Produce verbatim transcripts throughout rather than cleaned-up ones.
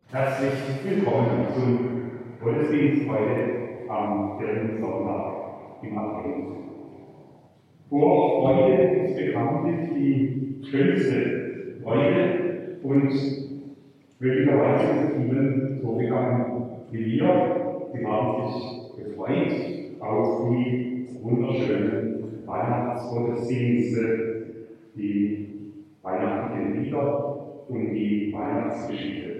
Herzlich willkommen zum Gottesdienst heute am dritten Sonntag im Advent. Vorfreude ist bekanntlich die schönste Freude und möglicherweise ist es Ihnen so gegangen wie wir. Sie haben sich gefreut auf die wunderschönen Weihnachtsgottesdienste, die weihnachtlichen Lieder und die Weihnachtsgeschichte.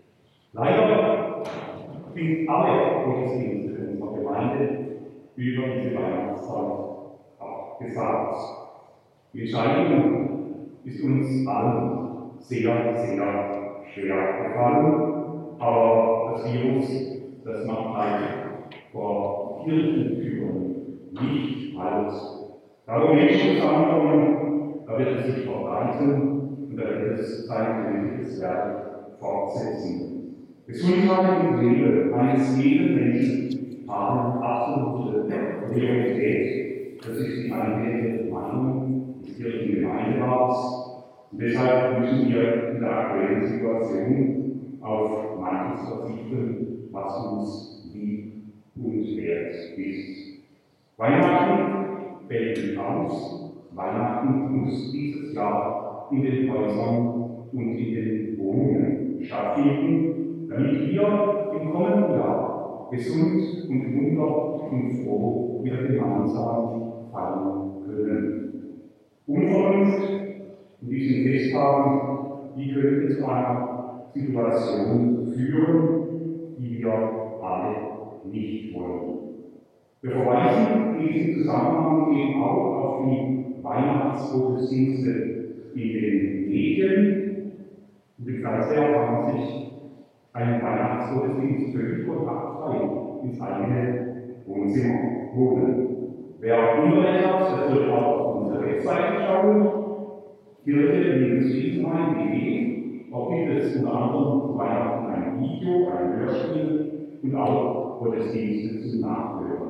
Leider sind alle Gottesdienste unserer Gemeinde über diese Weihnachtszeit abgesagt. Die Entscheidung ist uns allen sehr, sehr schwer gefallen, aber das Virus, das macht halt vor Kirchentüren nicht Halt. Darum Menschen zusammenkommen, da wird es sich verbreiten und da wird es sein göttliches Werk fortsetzen. Gesundheit und Leben eines jeden Menschen haben absolute Priorität. Das ist die einhellige Meinung des Kirchengemeinderats. Und deshalb müssen wir in der aktuellen Situation auf manches verzichten, was uns lieb und wert ist. Weihnachten fällt nicht aus. Weihnachten muss dieses Jahr in den Häusern und in den Wohnungen stattfinden, damit wir im kommenden Jahr gesund und wunder und froh wieder gemeinsam feiern können. Unvernunft in diesen Festtagen, die könnte zu einer Situation führen, die wir alle nicht wollen. Wir verweisen in diesem Zusammenhang eben auch auf die Weihnachtsgottesdienste in den Medien. Und die Fernseher haben sich einen Weihnachtsgottesdienst völlig kontaktfrei ins eigene Wohnzimmer holen. Wer Internet hat, der sollte auch auf unsere Webseite schauen, kirche-wiesenheim punkt de. Dort gibt es unter anderem zu Weihnachten ein Video, ein Hörspiel und auch Gottesdienste zum Nachhören.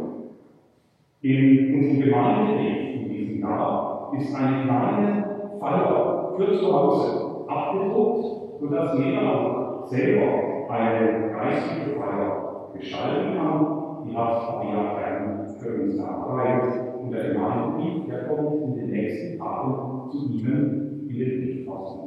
In unserem Gemeindeweg in diesem Jahr ist eine kleine Feier für zu Hause abgedruckt, sodass jeder selber eine geistliche Feier gestalten kann. Die hat Fabian Kern für uns erarbeitet und der Gemeindebrief, der kommt in den nächsten Tagen zu Ihnen in den Briefkasten.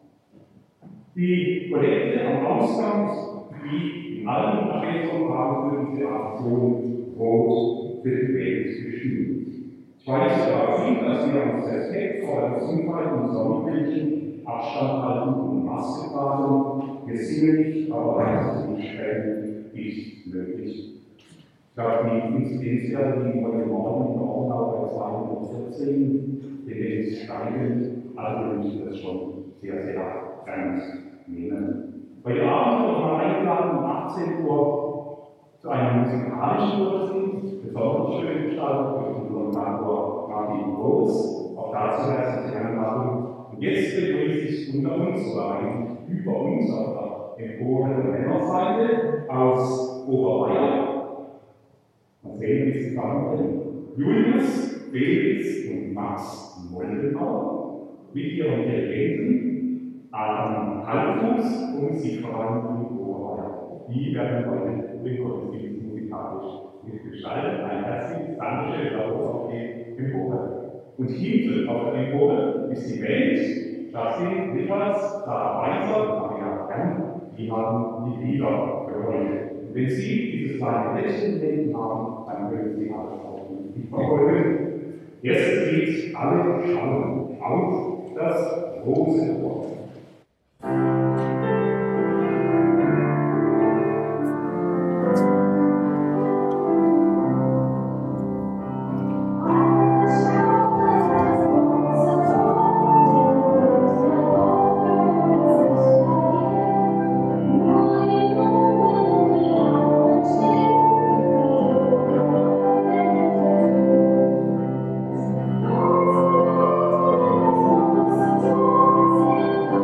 Die Kollekte am Ausgang, wie in allen Adventssonntagen für diese Aktion Brot für die Welt bestimmt. Ich weise darauf hin, dass wir uns Respekt vor der Gesundheit unserer Mitmenschen Abstand halten und Maske tragen. Wir singen nicht, aber leise nicht stellen ist möglich. Ich glaube, die Inzidenzwerte liegen heute Morgen in Ordnung bei zweihundertvierzehn, Tendenz steigend, also wir müssen das schon sehr, sehr ernst nehmen. Heute Abend wird man eingeladen um achtzehn Uhr zu einem musikalischen Gottesdienst, besonders schön gestaltet durch unseren Pastor Martin Groß. Auch dazu herzliche Einladung. Und jetzt begrüße ich unter uns, oder eigentlich über uns, auf der Empore der Männerseite aus Oberbayern. Mal sehen, wie sie zusammenkommen. Julius, Felix und Max Moldenauer mit ihren Dirigenten Adam Halbfuß und Siegfried in Oberbayern. Die werden heute den Gottesdienst musikalisch mitgestaltet. Ein herzliches Dankeschön auf die Empore. Und hinten auf der Empore ist die Band, das sind Niklas, Sarah Weiser, Maria Kern, die haben die Lieder für heute. Und wenn Sie dieses kleine Lächeln gelesen haben, dann können Sie alles auch nicht verfolgen. Erstes Lied, alle schauen auf das große Wort. Oh,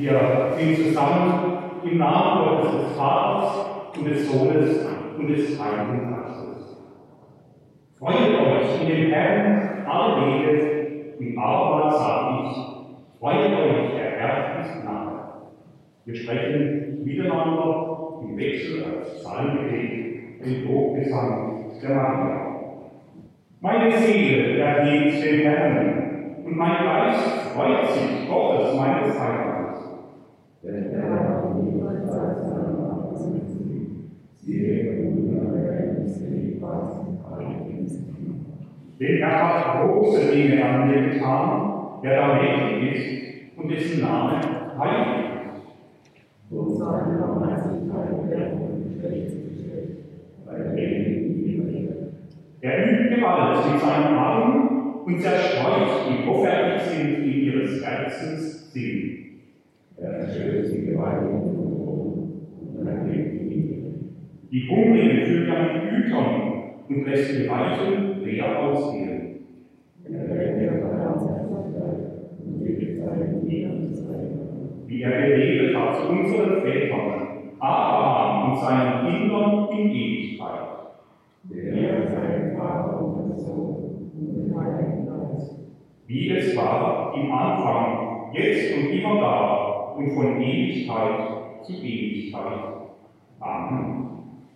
Wir sind zusammen im Namen Gottes des Vaters und des Sohnes und des Heiligen Geistes. Freut euch in dem Herrn alle Wege, und abermals sage ich, freut euch, der Herr ist nahe. Wir sprechen miteinander im Wechsel als Psalmgebet den Lobgesang der Maria. Meine Seele erhebt den Herrn, und mein Geist freut sich Gottes meines Heilands. Der Herr hat niemals als seine Macht siehe, denn er hat große Dinge an mir getan, der da mächtig ist und dessen Name heilig ist. Und seine Barmherzigkeit wird und gestellt, weil er Er übt Gewalt mit seinen Armen und zerstreut, die hoffärtig sind, die ihres Herzens sind. Er stößt die Gewaltigen und erhebt die Niedrigen. Die Hungrigen füllt er mit Gütern und lässt die Reichen leer ausgehen. Er rettet die Barmherzigkeit und gibt seinen Dienern sein. Wie er geredet hat zu unseren Vätern, Abraham und seinen Kindern in Ewigkeit. Der sein Vater und Sohn und den Heiligen Geist. Wie es war im Anfang, jetzt und immer da und von Ewigkeit zu Ewigkeit. Amen.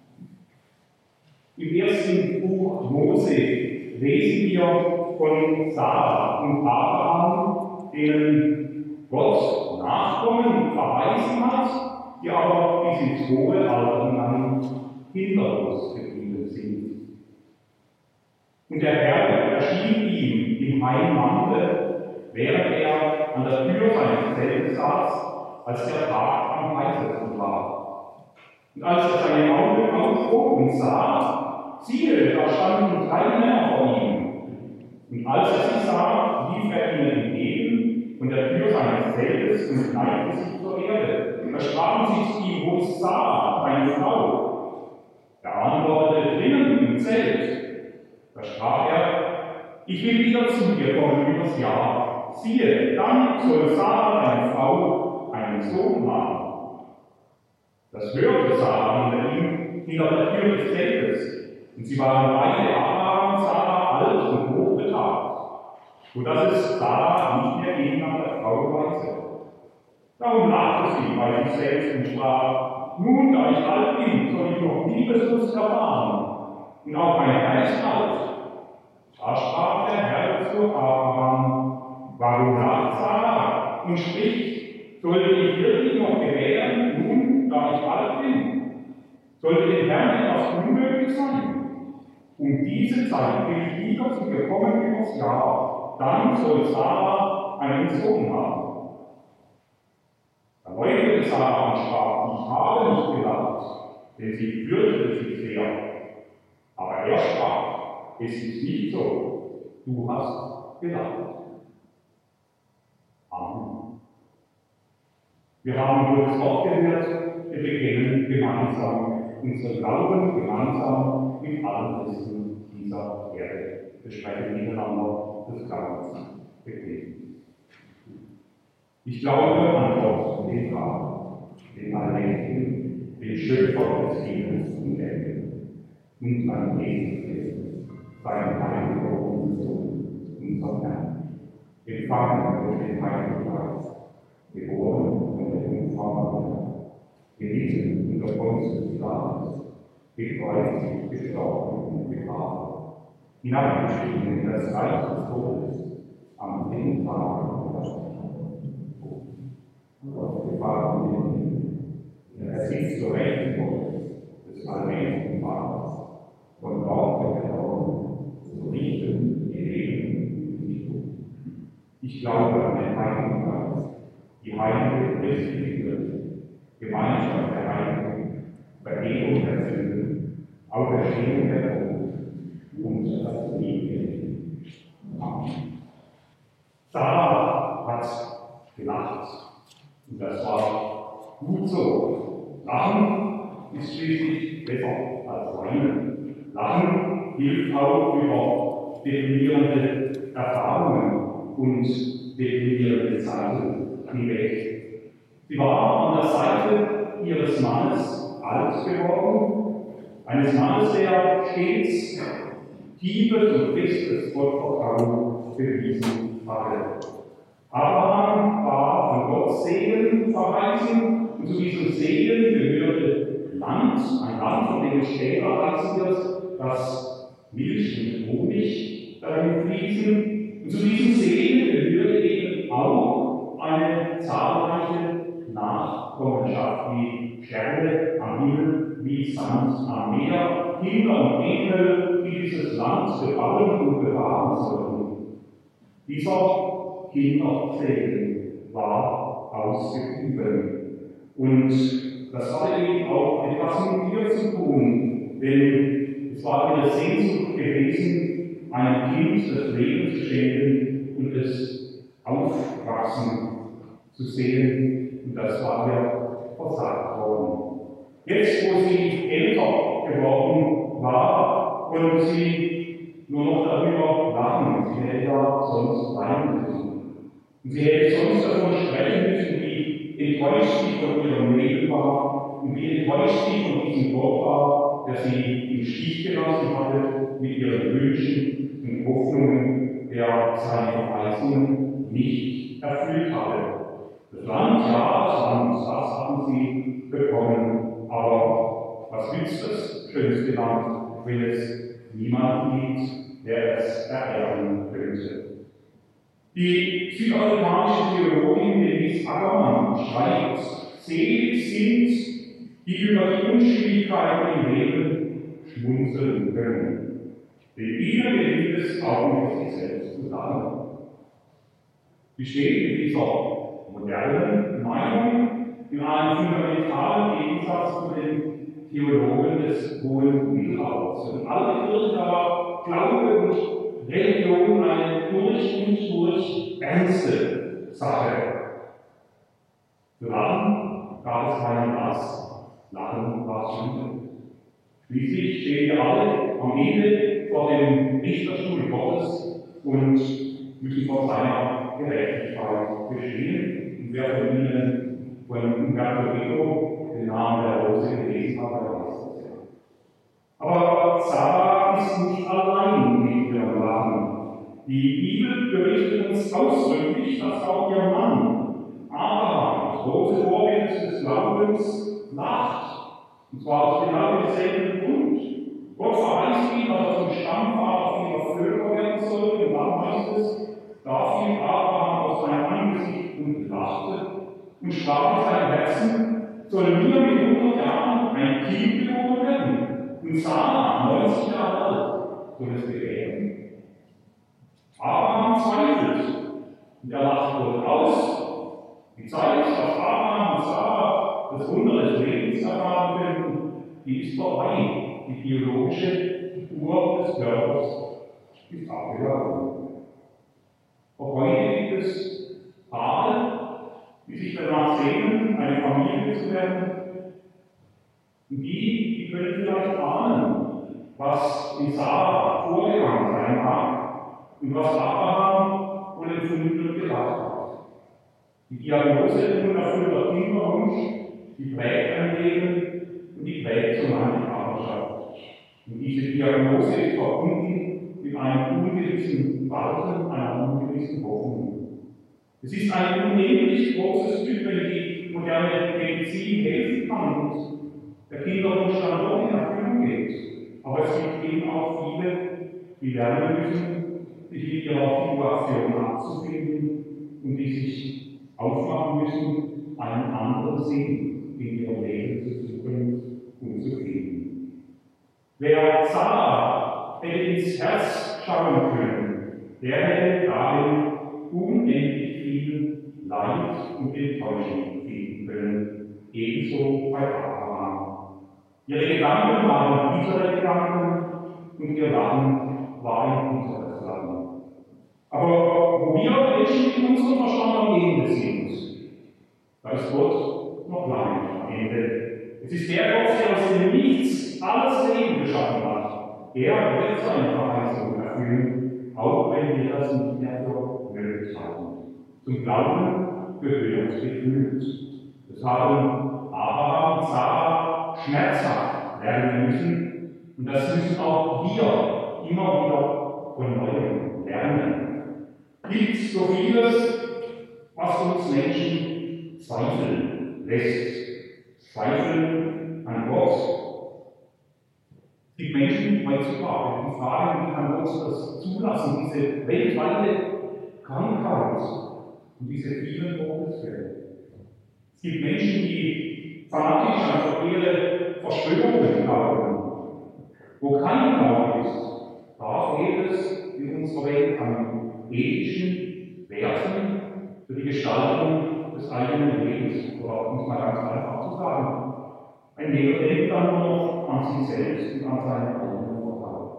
Im ersten Buch Mose lesen wir von Sarah und Abraham, denen Gott Nachkommen verheißen hat, die aber bis ins hohe Alter lang kinderlos geblieben sind. Und der Herr erschien ihm im Heimlande, während er an der Tür seines Zeltes saß, als der Tag am heißesten war. Und als er seine Augen aufhob und sah, siehe, da standen drei Männer vor ihm. Und als er sie sah, lief er ihnen entgegen von der Tür seines Zeltes und neigte sich zur Erde. Da sprachen sie zu ihm, wo ist Sarah, deine Frau? Er antwortete, drinnen im Zelt. Da sprach er, ich will wieder zu dir kommen übers Jahr. Siehe, dann soll Sarah, deine Frau, einen Sohn haben. Das hörte Sarah hinter ihm, hinter der Tür des Zeltes. Und sie waren beide, Abraham und Sarah, alt und hochbetagt, sodass es Sarah nicht mehr ging nach der Frau weise. Darum lachte sie bei sich selbst und sprach, nun, da ich alt bin, soll ich noch Liebeslust erfahren. Und auch mein Geist alt. Da sprach der Herr zu Abraham, warum lacht Sarah und spricht, sollte ich wirklich noch gebären, nun, da ich alt bin? Sollte dem Herrn etwas unmöglich sein? Um diese Zeit will ich wieder zu dir kommen übers Jahr, dann soll Sarah einen Sohn haben. Da leuchtete Sarah und sprach, ich habe nicht gelacht, denn sie fürchtete sich sehr. Aber er sprach, es ist nicht so, du hast gelacht. Amen. Wir haben durch das Wort gehört, wir bekennen gemeinsam unseren Glauben, gemeinsam mit allen Christen dieser Erde. Wir sprechen miteinander des Glaubens bekennen. Ich glaube an Gott, den Vater, den Allmächtigen, den Schöpfer des Himmels und Erde, und an Jesus Christus, seinen Heiligen und Sohn, unseren Herrn, empfangen durch den Heiligen Geist, geboren von der Jungfrau Maria, gelitten unter Pontius Pilatus, gekreuzigt, gestorben und begraben, hinabgestiegen in das Reich des Todes, am dritten Tag auferstanden. Gott befahren wir ihn, er sitzt zur Rechten Gottes, des allmächtigen Vaters, von dort wird er kommen, zu richten die Leben und die Toten. Ich glaube an den Heiligen Geist, die heilige christliche Kirche, Gemeinschaft der Heiligen, Vergebung der Sünden, Auferstehung der Toten und das ewige Leben. Amen. Sarah hat gelacht. Und das war gut so. Lachen ist schließlich besser als weinen. Lachen hilft auch über deprimierende Erfahrungen und deprimierende Zeiten hinweg. Sie war an der Seite ihres Mannes alt geworden, eines Mannes, der stets tiefes und festes Gottvertrauen bewiesen hatte. Abraham war von Gott Segen verheißen und zu diesem Segen gehörte Land, ein Land, von dem es später heißen wird, dass Milch und Honig darin fließen. Und zu diesem Segen gehörte eben auch eine zahlreiche Nachkommenschaft, wie Sterne am Himmel, wie Sand am Meer, Kinder und Enkel, die dieses Land bebauen und bewahren sollten. Dieser Kindersegen war ausgeübt. Und das hatte eben auch etwas mit mir zu tun, denn es war ihre Sehnsucht gewesen, einem Kind das Leben zu schenken und es aufwachsen zu sehen. Und das war ihr versagt worden. Jetzt, wo sie älter geworden war und sie nur noch darüber lachen, sie hätte ja sonst weinen müssen. Und sie hätte sonst davon sprechen müssen, wie enttäuscht sie von ihrem Leben war und wie enttäuscht sie von diesem Gott war, der sie im Stich gelassen hatte mit ihren Wünschen und Hoffnungen, der seine Verheißungen nicht erfüllt hatte. Das Land, ja, das Land, das haben sie bekommen, aber was nützt das schönste Land, wenn es niemand gibt, der es ererben könnte? Die südafrikanische Theologin Denise Ackermann schreibt, selig sind, die über die Unschuldigkeiten im Leben schmunzeln können. Denn ihnen gelingt es auch mit sich selbst zu sagen. Sie steht in dieser modernen Meinung in einem fundamentalen Gegensatz zu den Theologen des hohen Mittelalters. Und alle Kirchen aber Glaube und Religion eine durch und durch ernste Sache. Für Lachen gab es keinen Platz. Lachen war Schande. Schließlich stehen wir alle am Ende vor dem Richterstuhl Gottes und müssen vor seiner Gerechtigkeit bestehen. Und wer von Ihnen von Umberto Eco den Namen der Rose gelesen hat, der weiß das ja. Aber Sarah ist nicht allein mit ihrem Lachen. Die Bibel berichtet uns ausdrücklich, dass auch ihr Mann, Abraham, das große Vorbild des Glaubens, lacht. Und zwar aus genau demselben Grund. Gott verheißt ihm, dass er zum Stammvater vieler Völker werden soll. Und dann heißt es, da fiel Abraham aus seinem Angesicht und lachte und sprach in seinem Herzen, soll mir mit hundert Jahren ein Kind geboren werden? Und Sarah, neunzig Jahre alt, soll es gebären? Abraham zweifelt und er lacht Gott aus. Die Zeit, dass Abraham und Sarah das Wunder des Lebens erfahren können, die ist vorbei. Die biologische Uhr des Körpers ist abgelaufen. Auch heute gibt es Paare, die sich danach sehnen, eine Familie zu werden. Und die, die können vielleicht ahnen, was in Sarah vorgegangen sein mag und was Abraham wohl empfunden und gedacht hat. Die Diagnose unerfüllter Kinderwunsch, die prägt ein Leben und die prägt so manche Partnerschaft. Und diese Diagnose ist verbunden mit einem ungewissen Warten, einer ungewissen Hoffnung. Es ist ein unendlich großes Glück, wenn die moderne Medizin helfen kann und der Kinderwunsch dann doch in Erfüllung geht. Aber es gibt eben auch viele, die lernen müssen, sich mit ihrer Situation abzufinden und die sich aufmachen müssen, einen anderen Sinn in ihrem Leben zu suchen und zu finden. Wer Sarah hätte ins Herz schauen können, der hätte darin unendlich viel Leid und Enttäuschung finden können, ebenso bei Abraham. Ihre Gedanken waren bittere Gedanken und ihr Lachen war ein bitteres Lachen. Aber wo wir Menschen in unserem Verstand am Ende sind, da ist Gott noch lange nicht am Ende. Es ist der Gott, der aus dem Nichts alles Leben geschaffen hat. Er wird seine Verheißung erfüllen, auch wenn wir das nicht mehr für möglich halten. Zum Glauben gehört Geduld. Das haben Abraham und Sarah schmerzhaft lernen müssen. Und das müssen auch wir immer wieder von Neuem lernen. Es gibt so vieles, was uns Menschen zweifeln lässt. Zweifeln an Gott. Es gibt Menschen heutzutage, die fragen, wie kann Gott das zulassen, diese weltweite Krankheit und diese vielen Todesfälle. Es gibt Menschen, die fanatisch an ihre Verschwörungen glauben, wo kein Glaube ist. Da fehlt es in unserer Welt an ethischen Werten für die Gestaltung des eigenen Lebens. Oder um es mal ganz einfach zu sagen, ein Lehrer denkt dann nur noch an sich selbst und an seine eigenen Vorteile.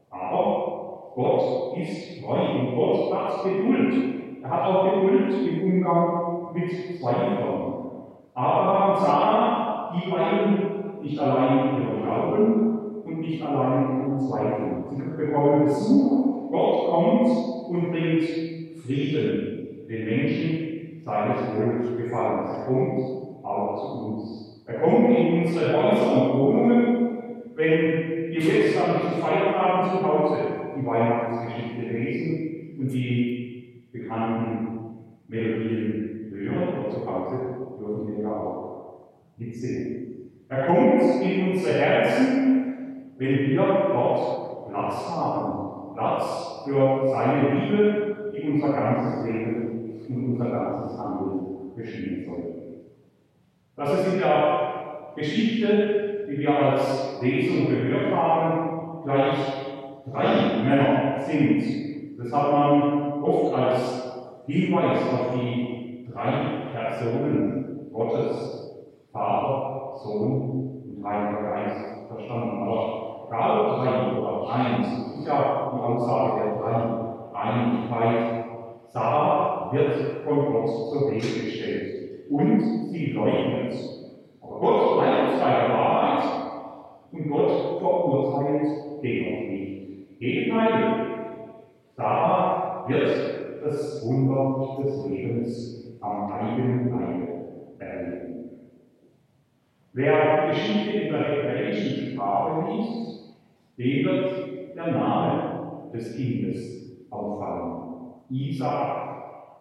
Aber Gott ist treu und Gott hat Geduld. Er hat auch Geduld im Umgang mit Zweifeln. Abraham und Sarah, die weinen nicht allein in ihrem Glauben und nicht allein in Zweifeln. Sie bekommen Besuch, Gott kommt und bringt Frieden den Menschen seines Wohlgefallens. Er kommt auch zu uns. Er kommt in unsere Häuser und Wohnungen, wenn wir jetzt an diesen Feiertagen zu Hause die Weihnachtsgeschichte lesen und die bekannten Melodien hören oder zu Hause dürfen wir ja auch mitsingen. Er kommt in unsere Herzen, wenn wir dort Platz haben. Platz für seine Liebe, die unser ganzes Leben und unser ganzes Handeln bestimmen soll. Das ist in der Geschichte, die wir als Lesung gehört haben, gleich drei Männer sind. Das hat man oft als Hinweis auf die drei Personen Gottes, Vater, Sohn und Heiliger Geist verstanden. Aber gerade drei oder eins, das ist ja die Aussage der drei Einigkeit. Sarah wird von Gott zur Rede gestellt. Und sie leugnet. Aber Gott bleibt bei der Wahrheit und Gott verurteilt dennoch nicht. Gegenteil, Sarah wird das Wunder des Lebens am eigenen Leibe erleben. Wer die Geschichte in der hebräischen Sprache liest, dem wird der Name des Kindes auffallen. Isaak.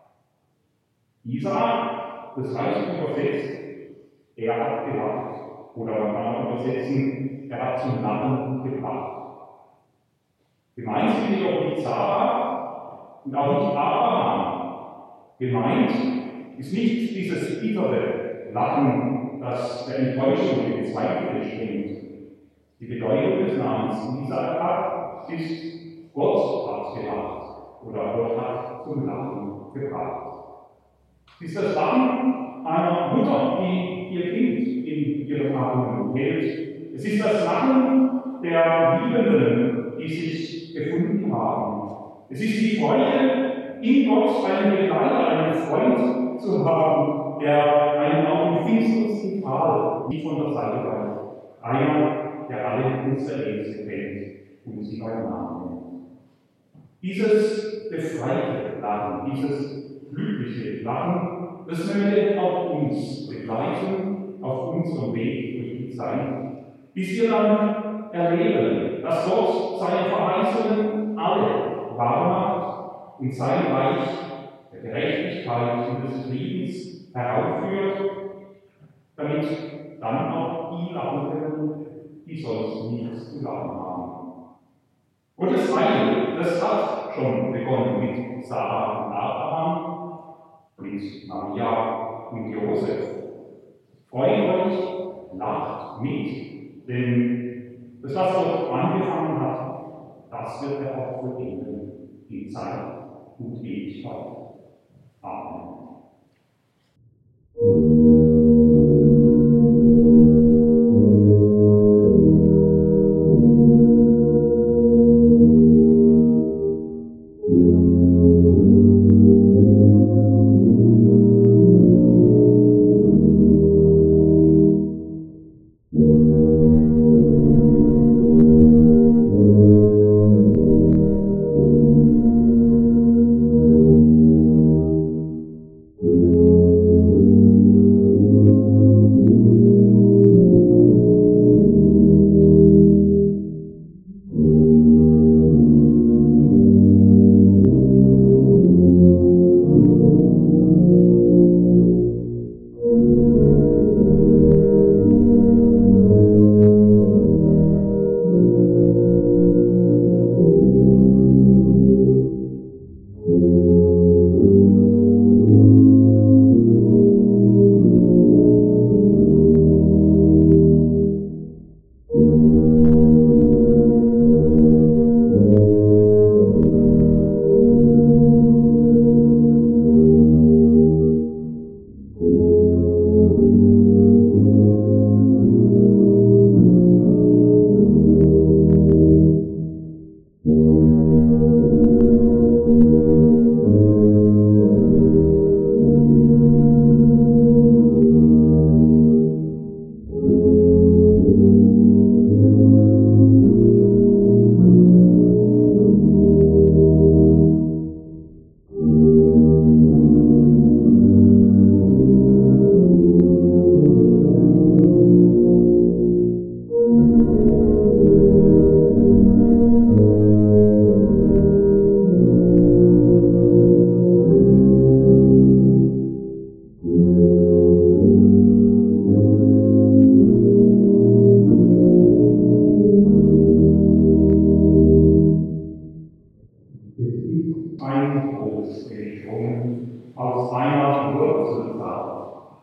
Isaak, das heißt übersetzt, er hat gelacht. Oder man kann auch übersetzen, er hat zum Lachen gebracht. Gemeint sind jedoch nicht Sarah und auch nicht Abraham. Gemeint ist nicht dieses bittere Lachen, das der Enttäuschung und der Zweifel entspringt. Die Bedeutung des Namens Isaak ist, Gott hat gelacht oder Gott hat zum Lachen gebracht. Es ist das Lachen einer Mutter, die ihr Kind in ihren Armen hält. Es ist das Lachen der Liebenden, die sich gefunden haben. Es ist die Freude, in Gott einen Begleiter, einen Freund zu haben, der einen auch im finstersten Tal nicht von der Seite weicht. Einer, der alle unsere Ängste kennt und sie beim Namen nennt. Dieses befreite Lachen, dieses glückliche Lachen, das möge auch uns begleiten auf unserem Weg durch die Zeit, bis wir dann erleben, dass Gott seine Verheißungen alle wahr macht und sein Reich der Gerechtigkeit und des Friedens heraufführt, damit dann auch die lachen können, die sonst nichts zu lachen haben. Und das Heil, das hat schon begonnen mit Sarah und Abraham, mit Maria und Josef. Freut euch, lacht mit, denn das, was Gott angefangen hat, das wird er auch vollenden in Zeit und Ewigkeit. Amen.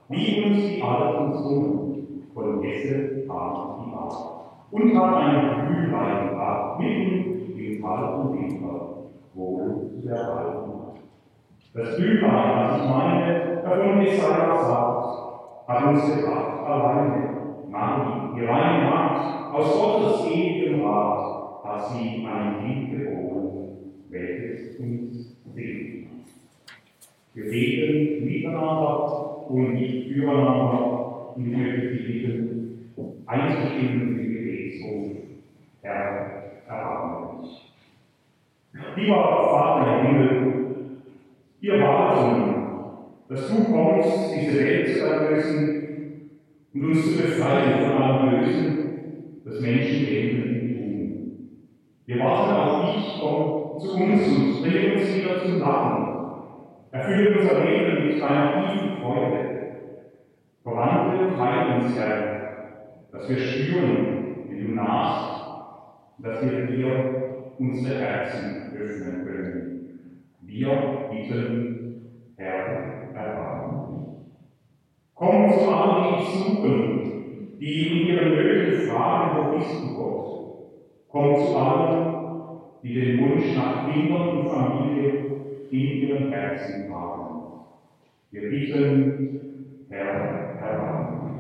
wie uns die alten Summen von Hesse haben die Art, und hat ein Blühlein gehabt, mitten im kalten Winter, wohl zu der alten Nacht. Das Blühlein, das ich meine, davon Jesaja sagt, hat uns gebracht alleine. Mari, die reine Macht, aus Gottes ewigem Rat, hat sie ein Kind geboren, welches uns segnet. Wir beten miteinander und nicht füreinander, und ich möchte Sie bitten, einzustimmen im Gebetsruf. Herr, erbarme dich. Lieber Vater im Himmel, wir warten, dass du kommst, diese Welt zu erlösen und uns zu befreien von allem Bösen, das Menschen denken tun. Wir warten auf dich, komm zu uns und bring uns wieder zum Lachen. Erfülle unser Leben mit deiner tiefen Freude. Verwandle und heil uns, Herr, dass wir spüren, wenn du nahst, dass wir dir unsere Herzen öffnen können. Wir bitten, Herr, erbarme. Komm zu allen, die dich suchen, die in ihren Nöten fragen, wo bist du, Gott? Komm zu allen, die den Wunsch nach Kindern und Familie in ihren Herzen haben. Wir bitten, Herr, erbarme.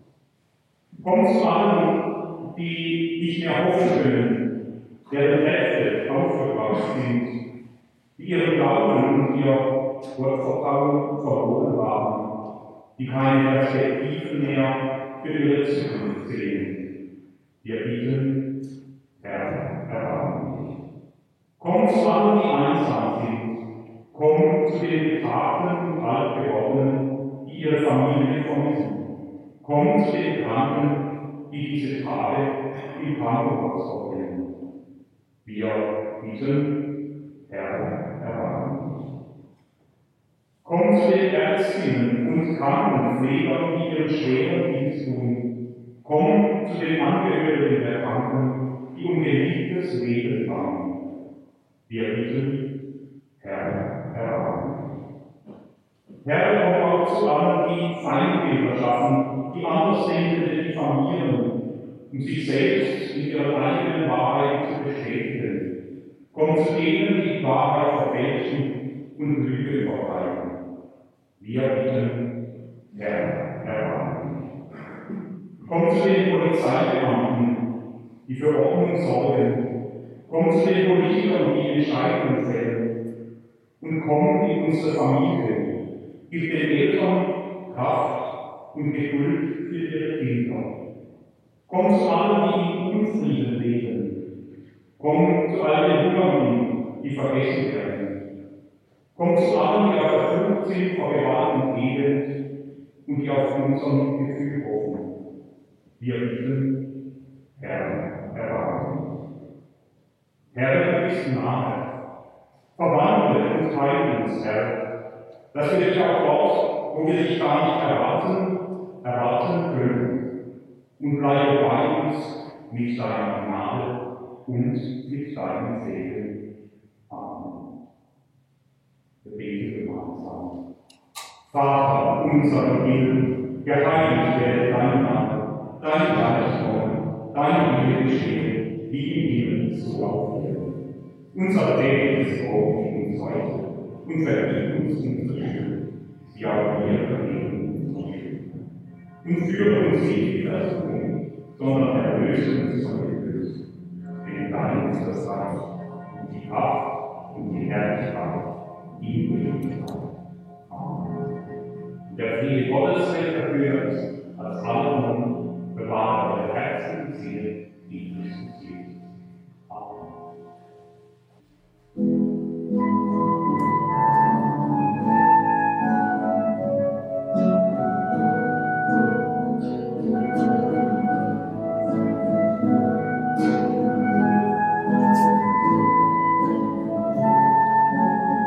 Komm zu allen, die nicht mehr hoffen können, deren Kräfte aufgebraucht sind, die ihren Glauben und ihr Gottvertrauen verloren haben, die keine Perspektiven mehr für ihre Zukunft sehen. Wir bitten, Herr, erbarme dich. Komm zu allen, die einsam sind. Komm zu den Betagten und Altgewordenen, die ihre Familie vermissen. Komm zu den Kranken, die diese Tage im Krankenhaus verbringen. Wir bitten, Herr, erbarme dich. Komm zu den Ärztinnen und Krankenpflegern, die ihren schweren Dienst tun. Komm zu den Angehörigen der Kranken, die um geliebtes Leben bangen. Wir bitten, Herr, erbarme dich. Herr, komm auch zu allen, die Feindbilder schaffen, die Andersdenkende diffamieren, um sich selbst in ihrer eigenen Wahrheit zu bestätigen. Komm zu denen, die die Wahrheit verfälschen und Lüge verbreiten. Wir bitten, Herr, erbarme dich. Komm zu den Polizeibeamten, die für Ordnung sorgen. Komm zu den Politikern, die Entscheidungen fällen. Und komm in unsere Familie. Gib den Eltern Kraft und Geduld für ihre Kinder. Komm zu allen, die in Unfrieden leben. Komm zu all den Hungernden, die vergessen werden. Komm zu allen, die auf der Flucht sind vor Gewalt und Elend und die auf unserem Gefühl hoffen. Wir bitten, Herr, erbarme dich. Herr, du bist nahe. Verwandle und heile uns, Herr, dass wir dich auch dort, wo wir dich gar nicht erwarten, erwarten können. Und bleibe bei uns mit deiner Gnade und mit deinem Segen. Amen. Wir beten gemeinsam. Vater unser im Himmel, geheiligt werde dein Name, dein Reich komme, dein Wille geschehe, wie im Himmel so auf Erden. Unser tägliches Brot gib uns heute und vergib uns unsere Schuld, wie auch wir vergeben unsere Schuld. Und führe uns nicht in Versuchung, sondern erlöse uns von dem Bösen. Denn dein ist das Reich und die Kraft und die Herrlichkeit in Ewigkeit. Amen. Der Friede Gottes, welcher höher ist als alle Monde, bewahre eure Herzen und Seele in Christus Jesus. Amen.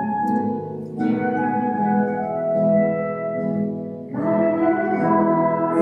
Thank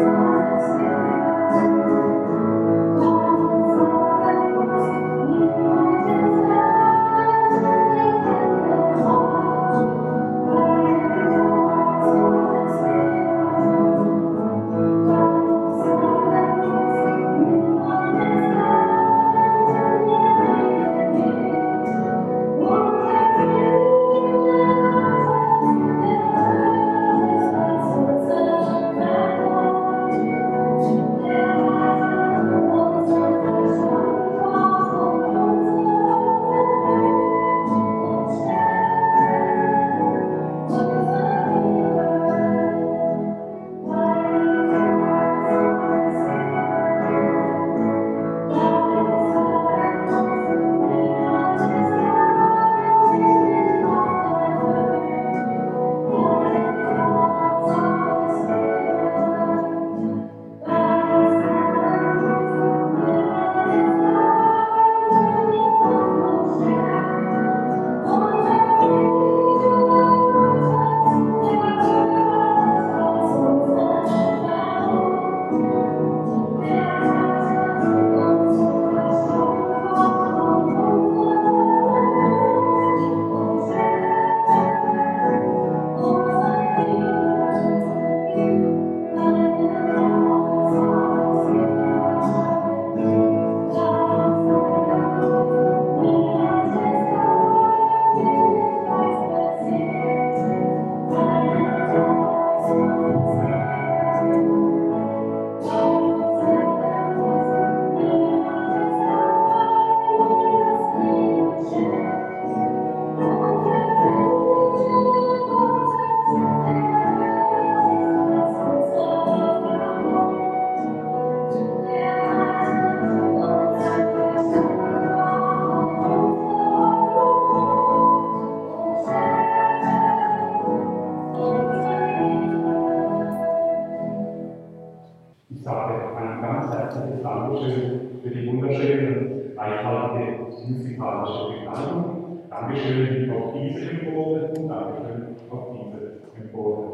Dankeschön für die wunderschöne, reichhaltige musikalische Begleitung. Dankeschön auf diese Empore und Dankeschön auf diese Empore.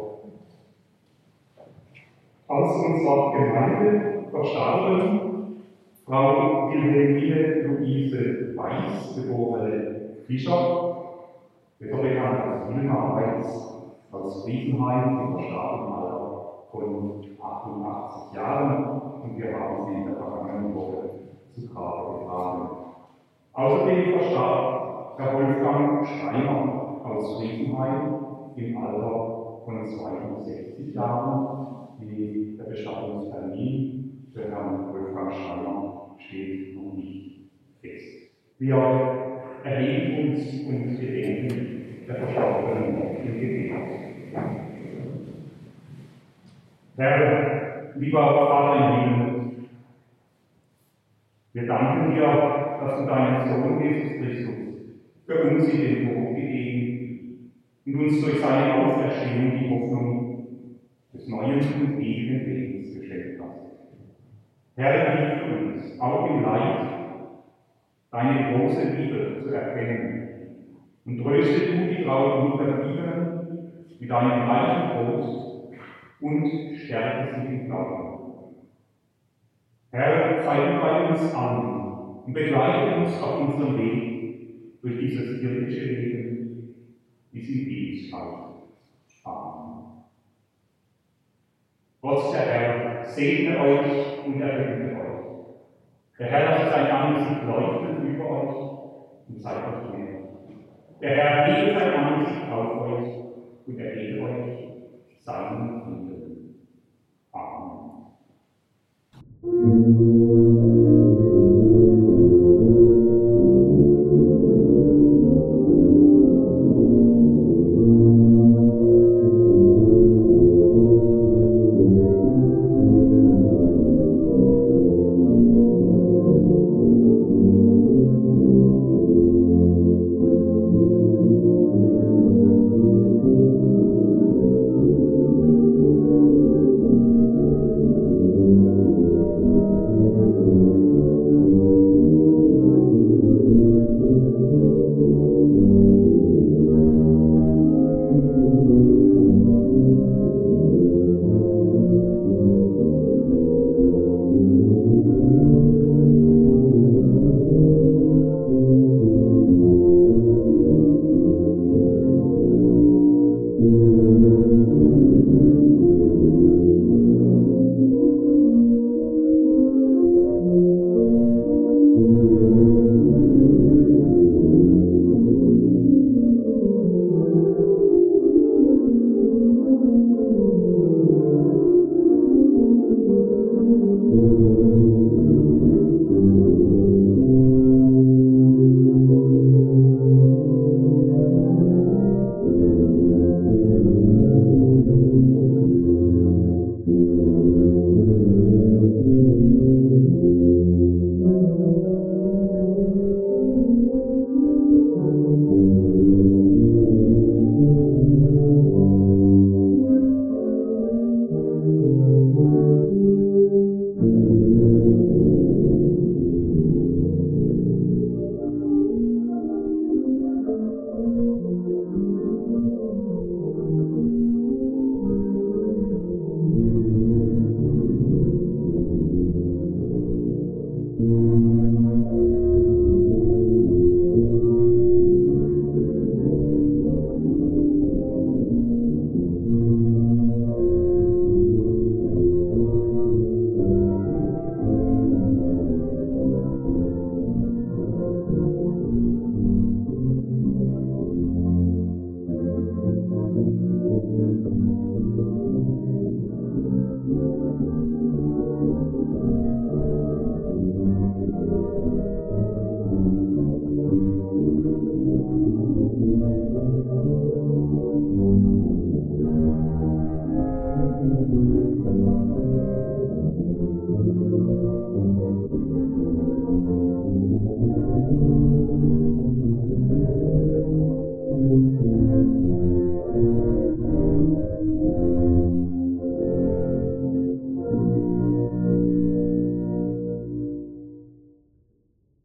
Aus unserer Gemeinde verstarben Frau Wilhelmine Luise Weiß, geborene Fischer, besser bekannt als Wilma Weiß, aus Riesenheim, sie verstarb im Alter von achtundachtzig Jahren und wir haben sie in der vergangenen Woche zu Grabe getragen. Außerdem verstarb Herr Wolfgang Schreiner aus Riesenheim im Alter von zweiundsechzig Jahren. Die, der Bestattungstermin für Herrn Wolfgang Schreiner steht noch nicht fest. Wir erheben uns und gedenken der Verstorbenen im Gebet. Herr, lieber Vater im Himmel, wir danken dir, dass du deinen Sohn Jesus Christus für uns in den Tod gegeben und uns durch seine Auferstehung die Hoffnung des neuen und ewigen Lebens geschenkt hast. Herr, hilf uns, auch im Leid, deine große Liebe zu erkennen und tröste du die Trauer Unterbliebenen mit deinem reichen Trost und stärke sie im Glauben. Herr, sei du bei uns an und begleite uns auf unserem Weg durch dieses irdische Leben bis in Ewigkeit. Amen. Gott, der Herr, segne euch und erhöhe euch. Der Herr lasse sein Angesicht leuchten über euch und sei euch gnädig. Der Herr hebe sein Angesicht auf euch und erhebe euch seinen Frieden. Amen. Thank you.